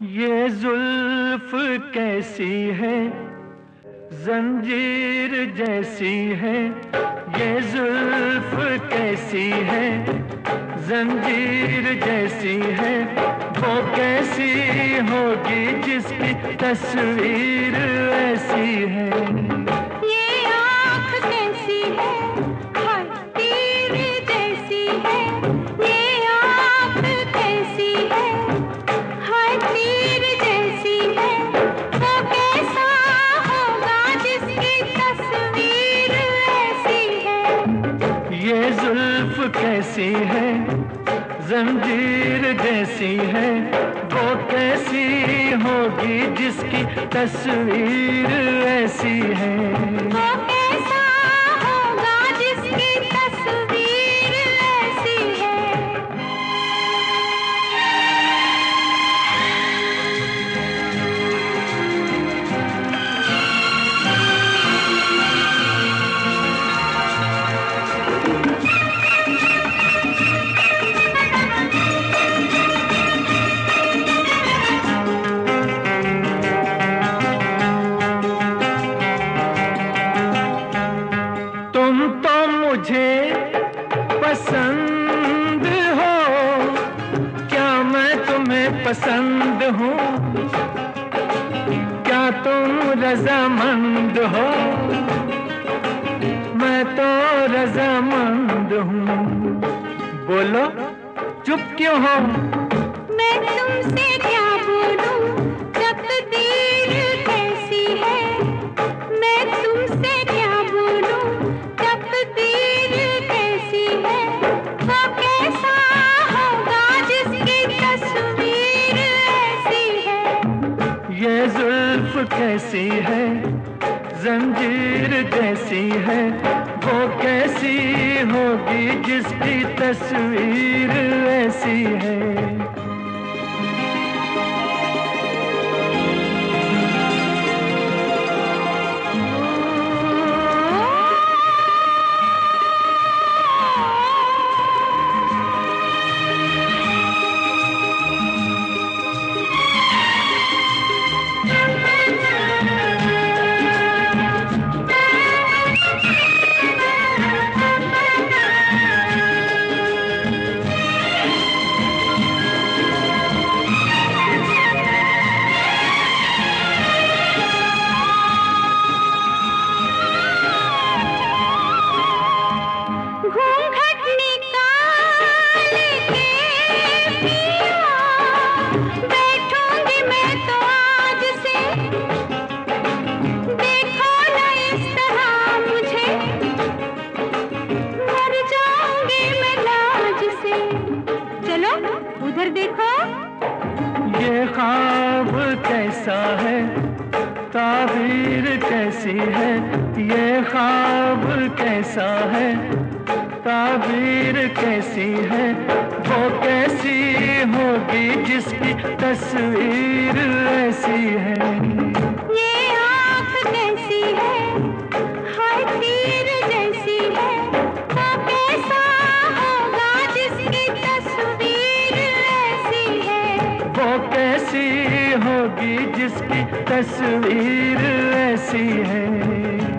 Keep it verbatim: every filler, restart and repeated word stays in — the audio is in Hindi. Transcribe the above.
ये जुल्फ कैसी है, जंजीर जैसी है। ये जुल्फ कैसी है, जंजीर जैसी है। वो कैसी होगी जिसकी तस्वीर ऐसी है। ये आँख कैसी है, हाय तीर जैसी है। ये आँख कैसी है, हाय तीर जैसी है। वो कैसा होगा जिसकी तस्वीर ऐसी है। ये जुल्फ कैसी है, जंजीर जैसी है। वो कैसी होगी जिसकी तस्वीर ऐसी है। वो कैसा होगा जिसकी तस्वीर ऐसी है। तुम तो मुझे पसंद हो, क्या मैं तुम्हें पसंद हूँ? क्या तुम रजामंद हो? मैं तो रजामंद हूँ। बोलो चुप क्यों हो? मैं तुमसे क्या बोलूं, तकदीर कैसी है। मैं तुमसे क्या बोलूं, तकदीर कैसी है। वो कैसा होगा जिसकी तस्वीर ऐसी है। ये जुल्फ कैसी है, जंजीर जैसी है। वो कैसी होगी जिसकी तस्वीर ऐसी है। घूंघट निकाल के पिया, बैठूंगी मैं तो आज से। देखो न इस तरह मुझे, मर जाऊंगी मैं लाज से। चलो उधर देखो। ये ख्वाब कैसा है, ताबीर कैसी है। ये ख्वाब कैसा है, ताबीर कैसी है। वो कैसी होगी जिसकी तस्वीर ऐसी है। ये आँख कैसी है, हाय तीर जैसी है। वो कैसा होगा जिसकी तस्वीर ऐसी है। वो कैसी होगी जिसकी तस्वीर ऐसी है।